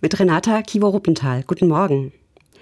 Mit Renata Kiewer-Ruppenthal. Guten Morgen.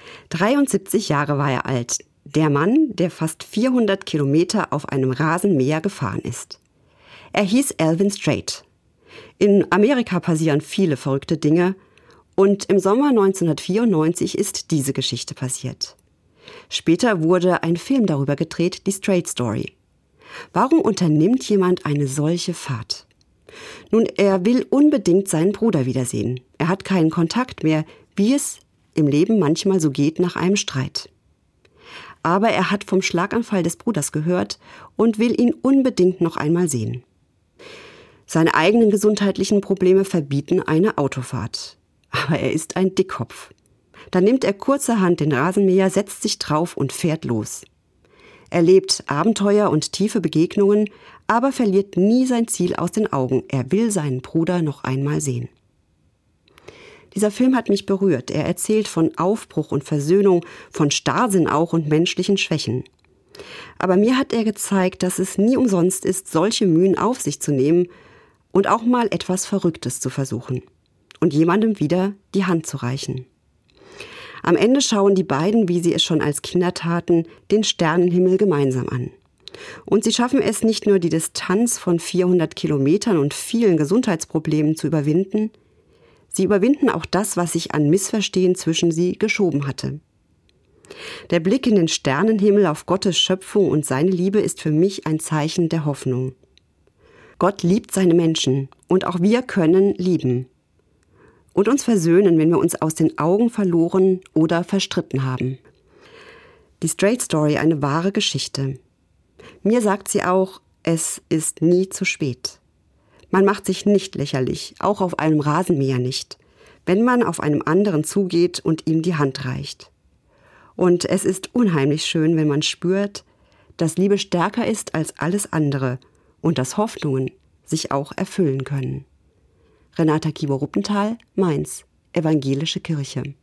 73 Jahre war er alt. Der Mann, der fast 400 Kilometer auf einem Rasenmäher gefahren ist. Er hieß Alvin Straight. In Amerika passieren viele verrückte Dinge. Und im Sommer 1994 ist diese Geschichte passiert. Später wurde ein Film darüber gedreht, die Straight Story. Warum unternimmt jemand eine solche Fahrt? Nun, er will unbedingt seinen Bruder wiedersehen. Er hat keinen Kontakt mehr, wie es im Leben manchmal so geht nach einem Streit. Aber er hat vom Schlaganfall des Bruders gehört und will ihn unbedingt noch einmal sehen. Seine eigenen gesundheitlichen Probleme verbieten eine Autofahrt. Aber er ist ein Dickkopf. Dann nimmt er kurzerhand den Rasenmäher, setzt sich drauf und fährt los. Er lebt Abenteuer und tiefe Begegnungen, aber verliert nie sein Ziel aus den Augen. Er will seinen Bruder noch einmal sehen. Dieser Film hat mich berührt. Er erzählt von Aufbruch und Versöhnung, von Starrsinn auch und menschlichen Schwächen. Aber mir hat er gezeigt, dass es nie umsonst ist, solche Mühen auf sich zu nehmen und auch mal etwas Verrücktes zu versuchen und jemandem wieder die Hand zu reichen. Am Ende schauen die beiden, wie sie es schon als Kinder taten, den Sternenhimmel gemeinsam an. Und sie schaffen es nicht nur, die Distanz von 400 Kilometern und vielen Gesundheitsproblemen zu überwinden, sie überwinden auch das, was sich an Missverstehen zwischen sie geschoben hatte. Der Blick in den Sternenhimmel auf Gottes Schöpfung und seine Liebe ist für mich ein Zeichen der Hoffnung. Gott liebt seine Menschen und auch wir können lieben. Und uns versöhnen, wenn wir uns aus den Augen verloren oder verstritten haben. Die Straight Story, eine wahre Geschichte. Mir sagt sie auch, es ist nie zu spät. Man macht sich nicht lächerlich, auch auf einem Rasenmäher nicht, wenn man auf einem anderen zugeht und ihm die Hand reicht. Und es ist unheimlich schön, wenn man spürt, dass Liebe stärker ist als alles andere und dass Hoffnungen sich auch erfüllen können. Renata Kiewer-Ruppenthal, Mainz, Evangelische Kirche.